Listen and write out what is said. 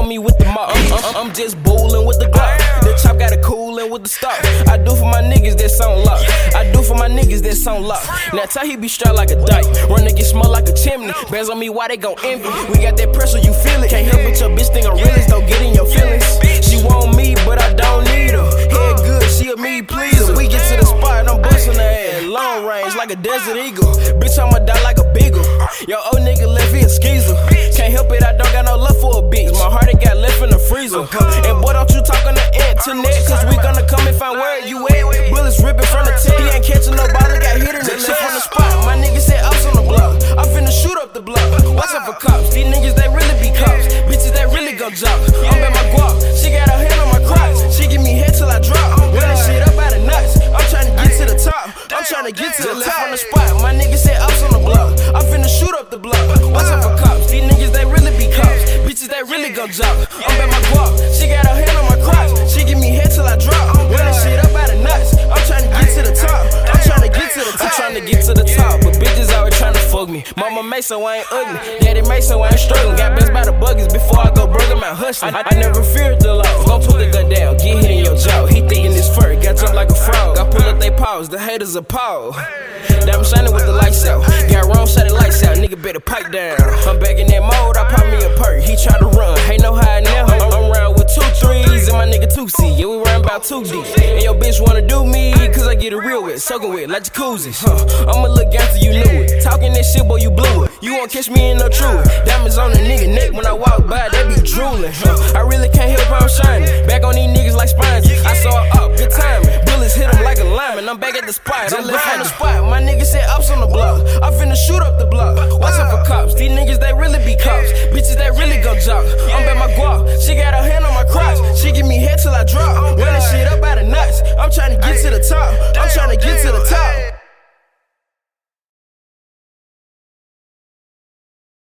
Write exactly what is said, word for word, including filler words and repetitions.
me with the mop. I'm, I'm, I'm just bowling with the Glock. The chop got a coolin' with the stock. I do for my niggas that's on lock. I do for my niggas that's on lock. Now tell he be strapped like a dyke. Run niggas smell like a chimney. Bands on me, why they gon' envy? We got that pressure, you feel it. Can't help it, your bitch think I'm realist. Don't get in your feelings. She want me, but I don't need her. Head good, she a me pleaser. We get to the spot and I'm bustin' her ass. Long range like a desert eagle. Bitch, I'ma die like a beagle. Yo, old nigga left, he a skeezer. Can't help it, I don't got no love for a bitch. My heart, it got left in the freezer. And boy, don't you talk on the internet, cause we gonna come and find where you at. Bullets ripping from the tip. He ain't catching nobody, got hit in the chest on the spot. My niggas said ups on the block. I'm finna shoot up the block. Watch out for cops. These niggas, they really be cops. Bitches, they really gon' drop. I'm at my guap. She got her hand on my crotch. She give me head till I drop. Running shit up out of nuts. I'm trying to get to the top. I'm trying to get to the top on the spot. My niggas said ups on the block. I'm finna shoot up the block. Watch out for cops. These niggas, they really be cops. Bitches, they really gon' drop. I'm at my guap. She got her hand on my crotch. She give me head till I drop. Running shit up out of nuts. I'm trying to get to the top. I'm trying to get to the top. I'm trying to get to the top. But bitches always trying to fuck me. Mama made so I ain't ugly. Daddy made so I ain't struggling. Got best by the buggies before I go burger my hustling. I, I never feared the law. Gon' put the gun down, get hit in your jaw. He thinking this fur, got jumped like a frog. I pull up they paws, the haters appalled. Now I'm shining with the lights out. Got wrong, shut the lights out. Nigga better pipe down. I'm back in that mode, I pop me a perk. He try to run, ain't no hide now. I'm, I'm round with two threes and my nigga two C. Yeah, we round about two deep. And your bitch wanna do me, cause I get it real with, soaking with, like jacuzzis. Huh. I'ma look after you knew it. Talking that shit, boy, you blew it. You won't catch me in no truth. Diamonds on the nigga neck when I walk by, they be drooling. Huh. I really can't help how I'm shining. Back on these niggas like